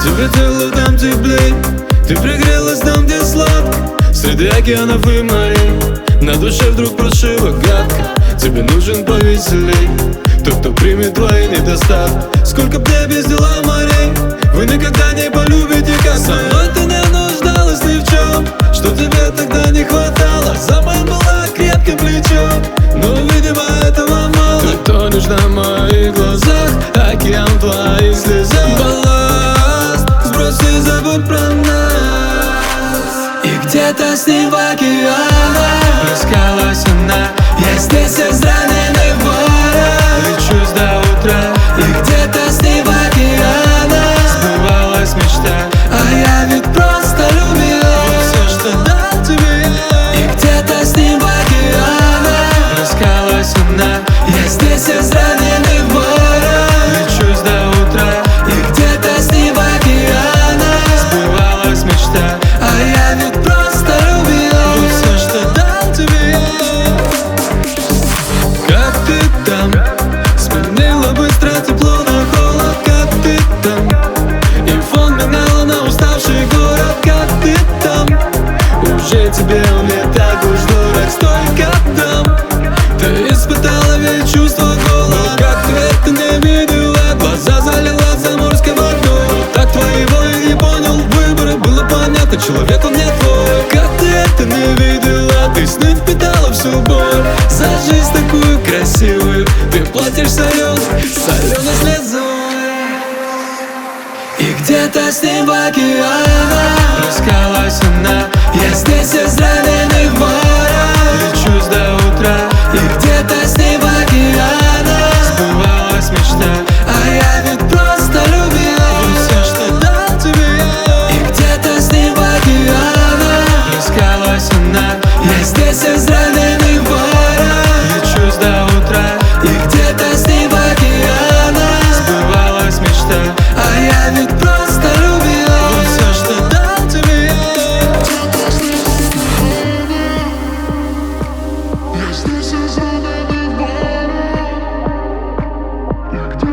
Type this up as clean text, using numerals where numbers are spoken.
Тебе тело там теплей, ты пригрелась там, где сладко, среди океанов и морей. На душе вдруг прошиво гадко, тебе нужен повеселей тот, кто примет твои недостатки. Сколько б тебе без дела морей, вы никогда не полюбите, как со мной. Ты не нуждалась ни в чем, что тебе тогда не хватало. За моим было крепким плечом, но, видимо, этого мало. Ты тонешь на моих глазах, океан в твоих слезах. Балласт, сбрось и забудь про нас. И где-то с ним в океанах плескалась она. Я здесь израненный ворон, лечусь до утра. И где-то с ним в океанах сбывалась мечта, а я ведь просто любил все, что дал тебе я. И где-то с ним в океанах плескалась она. Я здесь израненный ворон, лечусь до утра. И где-то с ним в океанах сбывалась мечта, а я ведь просто любил все, что дал тебе я. Как ты там? Сменила быстро тепло на холод. Как ты там? И фон меняла на уставший город. Как ты там? Уже тебе он не так уж дурак. Столько там ты испытала ведь чувство голода. Но как ты это не видела? Глаза залила заморской водой. Так твоего я не понял. Выбора было понятно, человек он не твой. Как ты это не видела? Ты сны впитала всю боль. За жизнь такую красивую ты платишь соленой слезой. И где-то с ним в океанах плескалась она. Я здесь израненный ворон, лечусь до утра. И где-то с ним в океанах сбывалась мечта, а я ведь просто любил все, что дал тебе я. И где-то с ним в океанах плескалась она. Я здесь израненный ворон, лечусь до утра. И где-то с ним в океанах сбывалась мечта, а я ведь просто любил все, что дал тебе я. Я здесь израненный ворон, и где